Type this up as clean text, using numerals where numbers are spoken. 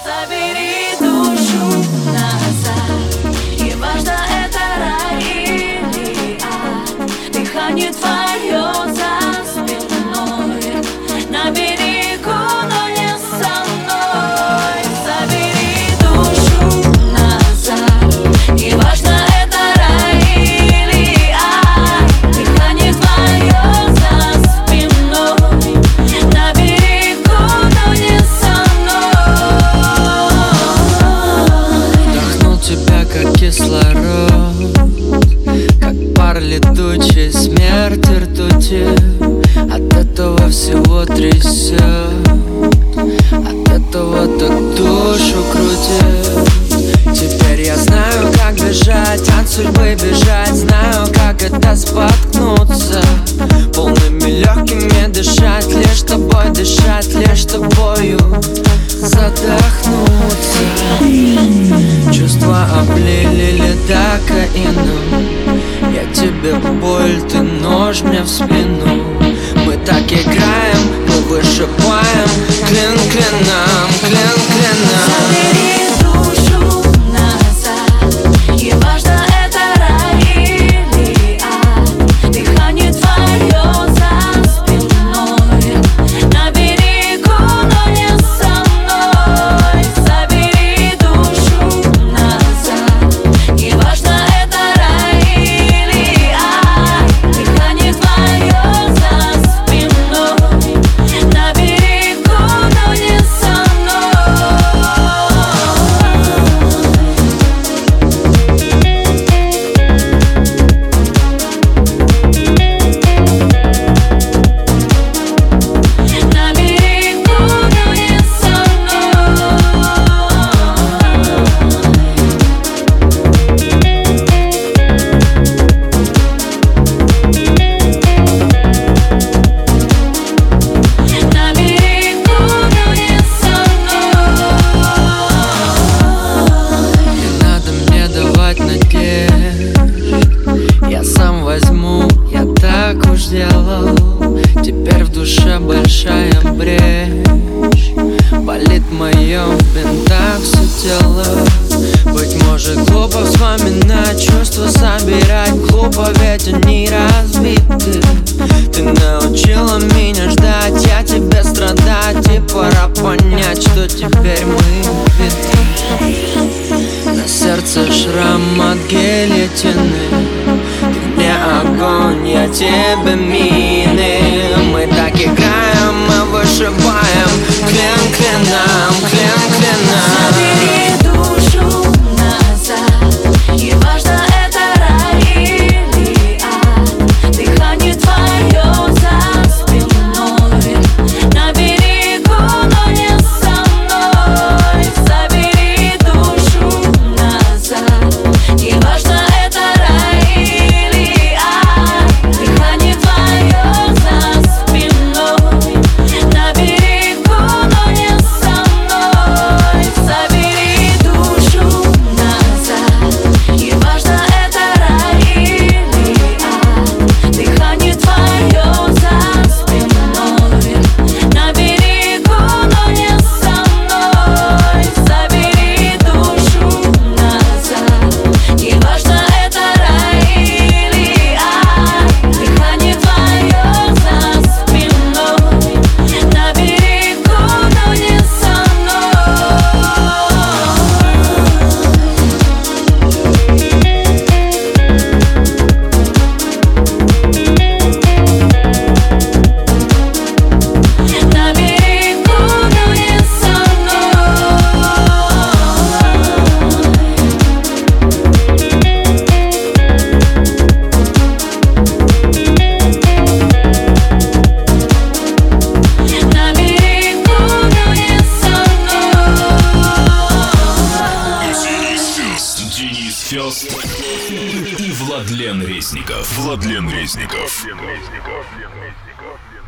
Забери душу назад, и важно, это рай или ад. Дыхание твое за спиной, на берегу, но не со мной. Забери душу назад, и важно, это рай или ад. Дыхание твое за спиной, на берегу, но не со мной. Вдохнул тебя, как кислород, как пар летучий, смерть ртути. От этого всего трясет, от этого так душу крутит. Теперь я знаю, как бежать, от судьбы бежать. Знаю, как это споткнуться, полными легкими дышать. Лишь тобой дышать, лишь тобою задохнуться. Чувства облили лидокаином. Я тебе боль, ты нож мне в спину. Мы так играем, мы вышибаем клин клином, клин клином. Забери душу назад, и важно, это рай или ад. Дыхание твое за спиной, на берегу, но не со мной. Забери душу назад, и важно, это рай или ад. Дыхание твое за спиной, на берегу, но не со мной. На берегу, но не со мной. На берегу, но не со мной. Не надо мне давать надежд, я сам возьму, я так уж делал. Теперь в душе большая брешь, болит мое в бинтах все тело. Быть может, глупо вспоминать, чувства собирать. Глупо, ведь они разбиты. Ты научила меня ждать, я тебе страдать. И пора понять, что теперь мы беды. На сердце шрам от гильотины. Ты мне огонь, я тебе мины. Мы так играем, мы вышибаем клин клином, клин клином. Забери душу назад, и важно, это рай или ад. Дыхание твое за спиной, на берегу, но не со мной. Забери душу назад, и важно, это рай или ад. Дыхание твое за спиной, на берегу, но не со мной. Забери душу назад, и важно, это рай или ад. Дыхание твое за спиной, на берегу, но не со мной. Забери душу назад, и важно, это рай или ад. Дыхание твое за спиной, на берегу, но не со мной. На берегу, но не со мной. На берегу, но не со мной. Денис Фёст и Владлен Резников.